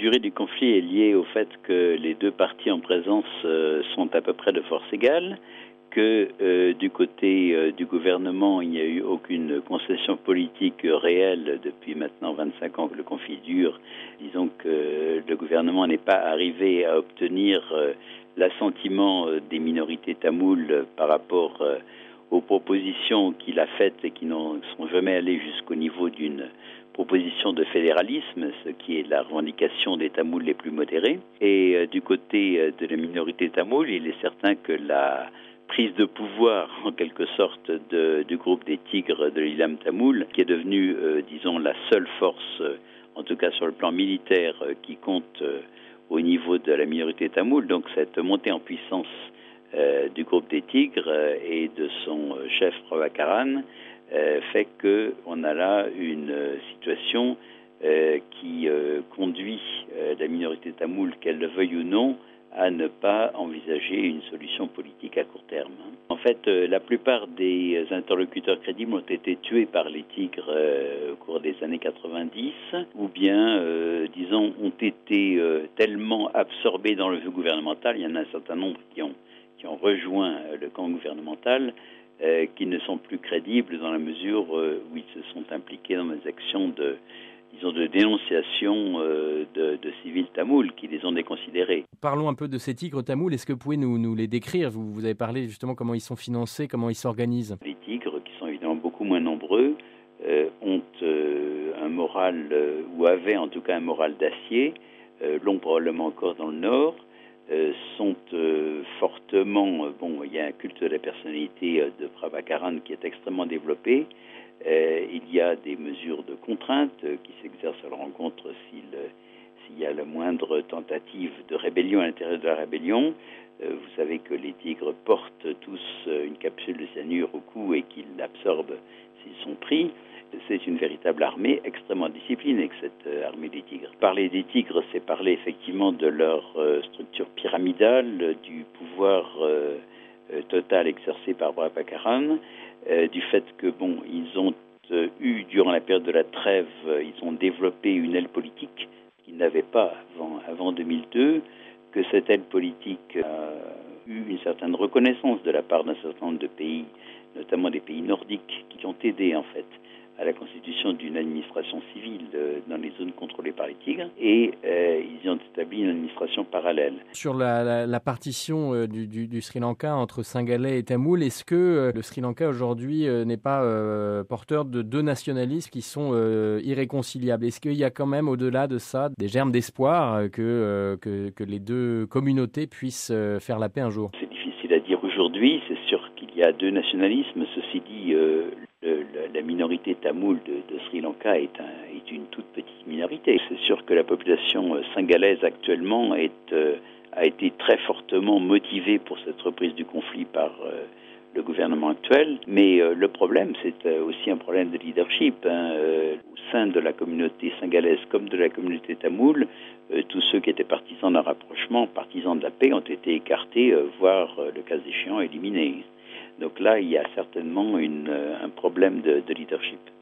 durée du conflit est liée au fait que les deux parties en présence sont à peu près de force égale, que du côté du gouvernement, il n'y a eu aucune concession politique réelle depuis maintenant 25 ans que le conflit dure. Disons que le gouvernement n'est pas arrivé à obtenir l'assentiment des minorités tamoules par rapport aux propositions qu'il a faites et qui n'en sont jamais allées jusqu'au niveau d'une proposition de fédéralisme, ce qui est la revendication des Tamouls les plus modérés. Et du côté de la minorité tamoule, il est certain que la prise de pouvoir, en quelque sorte, du groupe des Tigres de l'Ilam tamoul, qui est devenu, disons, la seule force, en tout cas sur le plan militaire, qui compte au niveau de la minorité tamoule. Donc cette montée en puissance du groupe des Tigres et de son chef Prabhakaran fait qu'on a là une situation qui conduit la minorité tamoule, qu'elle le veuille ou non, à ne pas envisager une solution politique à court terme. En fait, la plupart des interlocuteurs crédibles ont été tués par les Tigres au cours des années 90, ou bien, disons, ont été tellement absorbés dans le jeu gouvernemental, il y en a un certain nombre qui ont rejoint le camp gouvernemental, qui ne sont plus crédibles dans la mesure où ils se sont impliqués dans des actions de dénonciation de civils tamouls qui les ont déconsidérés. Parlons un peu de ces tigres tamouls. Est-ce que vous pouvez nous les décrire ? Vous avez parlé justement comment ils sont financés, comment ils s'organisent. Les tigres, qui sont évidemment beaucoup moins nombreux, ont un moral, ou avaient en tout cas un moral d'acier, l'ont probablement encore dans le Nord, sont fortement... il y a un culte de la personnalité de Prabhakaran qui est extrêmement développé. Il y a des mesures de contrainte qui s'exercent à leur encontre s'il y a la moindre tentative de rébellion à l'intérieur de la rébellion. Vous savez que les tigres portent tous une capsule de cyanure au cou et qu'ils l'absorbent s'ils sont pris. C'est une véritable armée extrêmement disciplinée, cette armée des tigres. Parler des tigres, c'est parler effectivement de leur structure pyramidale, du pouvoir total exercé par Prabhakaran, du fait que ils ont eu durant la période de la trêve, ils ont développé une aile politique qu'ils n'avaient pas avant 2002, que cette aile politique a eu une certaine reconnaissance de la part d'un certain nombre de pays, notamment des pays nordiques, qui ont aidé en fait à la constitution d'une administration civile dans les zones contrôlées par les Tigres, et ils ont établi une administration parallèle. Sur la partition du Sri Lanka entre Singhalais et Tamoul, est-ce que le Sri Lanka aujourd'hui n'est pas porteur de deux nationalismes qui sont irréconciliables ? Est-ce qu'il y a quand même au-delà de ça des germes d'espoir que les deux communautés puissent faire la paix un jour ? C'est difficile à dire aujourd'hui, c'est sûr qu'il y a deux nationalismes, ceci dit... La minorité tamoule de Sri Lanka est une toute petite minorité. C'est sûr que la population singhalaise actuellement a été très fortement motivée pour cette reprise du conflit par le gouvernement actuel. Mais le problème, c'est aussi un problème de leadership. Au sein de la communauté singhalaise comme de la communauté tamoule, tous ceux qui étaient partisans d'un rapprochement, partisans de la paix, ont été écartés, voire, le cas échéant, éliminés. Donc là, il y a certainement un problème de leadership.